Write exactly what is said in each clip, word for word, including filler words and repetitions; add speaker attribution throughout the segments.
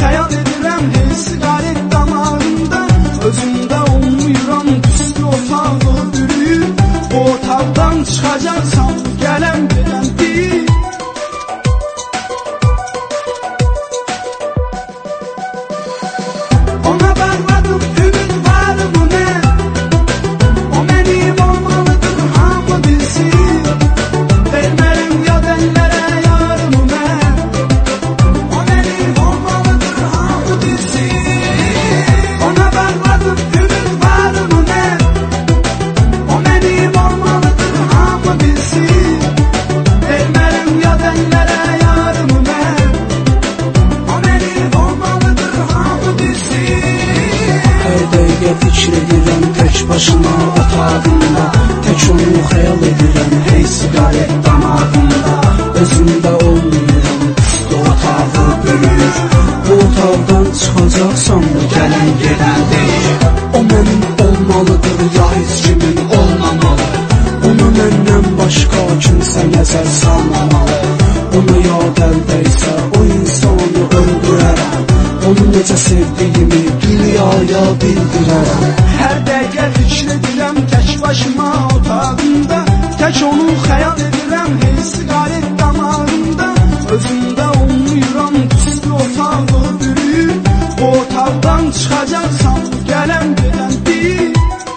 Speaker 1: xəyal edirəm, hey siqaret damağında. Özümdə olmuyuram, üstü otağı bürüyüb. O otaqdan çıxacaqsam, gələm gedəm deyib. Ona bağladım ümid varımı mən, o mənim olmalıdır hamı bilsin. Vermərəm yad əllərə yarımı mən, o mənim olmalıdır hamı bilsin. Ona bağladım ümid varımı mən, o mənim olmalıdır hamı bilsin. Vermərəm yad əllərə yarımı mən, o mənim olmalıdır hamı bilsin.
Speaker 2: Hər dəqiqə fikir edirəm tək başıma otağımda. Tək onu xəyal edirəm, hey siqaret damağımda. Özümdə olmuyorum, üstü otağı bürüyür. Bu otaqdan çıxacaqsam, gələn gedən deyir. O mənim olmalıdır, ya heç kimin olmamalı. Onu məndən başqa kimsə nəzər salmamalı. Ona yad əldəysə o insanı öldürərəm. Onu necə sevdiyimi dünyaya bildirərəm.
Speaker 1: Hər dəqiqə fikir edirəm tək başıma otağımda. Tək onu xəyal edirəm, hey siqaret damağında. Özümdə olmuyuram, üstü otağı bürüyüb. O otaqdan çıxacaqsam, gələm gedəm deyib.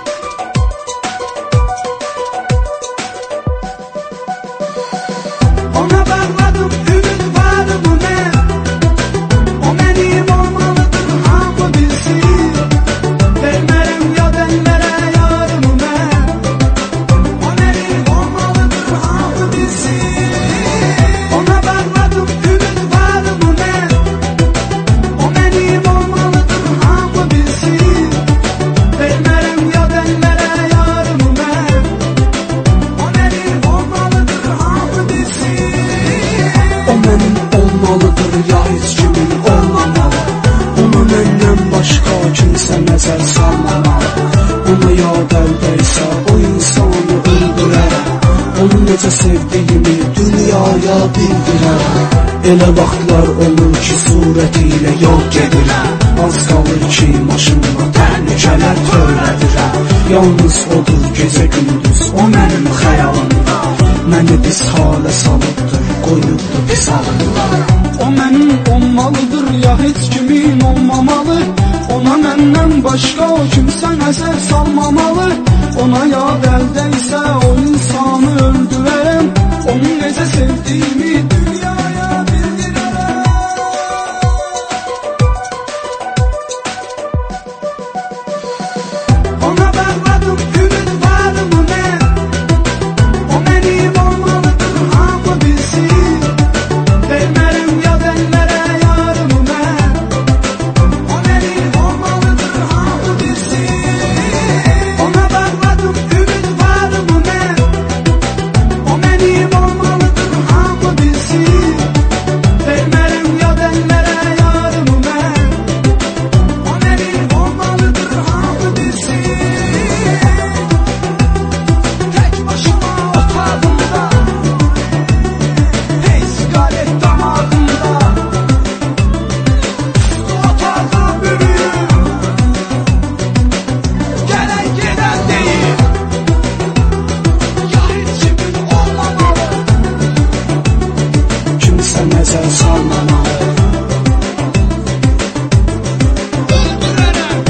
Speaker 1: Ona bağladım ümid varımı mən, o mənim olmalıdır hamı bilsin. Vermərəm yad əllərə yarımı mən, o mənim olmalıdır hamı bilsin. Ona bağladım ümid varımı mən, o mənim olmalıdır hamı bilsin. Vermərəm yad əllərə yarımı mən, o mənim olmalıdır hamı bilsin.
Speaker 2: O mənim olmalıdır, ya heç kimin olmamalı. Onu məndən başqa kimsə nəzər salmamalı. Ona yad əldəysə o insanı öldürərəm. Onu necə sevdiyimi dünyaya bildirərəm. Elə vaxtlar olur ki, surəti ilə yol gedirəm. Az qalır ki, maşınla təhlükələr törədirəm. Yalnız odur gecə gündüz o mənim xəyalımda. Məni pis halə salıbdır, qoyubdur pis halımda.
Speaker 1: O mənim olmalıdır, ya heç kimin olmamalı. Ona məndən başqa o kimsə nəzər salmamalı. Ona yad əldəysə o insanı öldürərəm. Onu necə sevdiyimi dünyaya bildirərəm. Ona bağladım ümid varımı mən, o mənim olmalıdır hamı bilsin. Vermərəm yad əllərə yarımı mən, o mənim olmalıdır hamı bilsin. Ona bağladım ümid varımı mən, o mənim olmalıdır hamı bilsin. Vermərəm yad əllərə yarımı mən, o mənim olmalıdır hamı bilsin. Tək başıma otağımda, hey siqaret damağımda. Üstü otağı bürüyüb, gələn gedən deyib. Ya heç kimin olmamalı,
Speaker 2: Kimsə nəzər salmamalı.
Speaker 1: öldürərəm.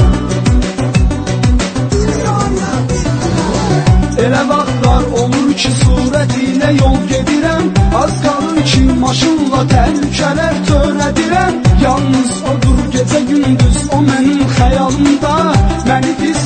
Speaker 1: Dünyaya bildirərəm. Elə vaxtlar olur ki, surəti ilə yol gedirəm. Az qalır ki, maşınla təhlükələr törədirəm. Yalnız odur gecə gündüz o mənim xəyalımda. Məni pis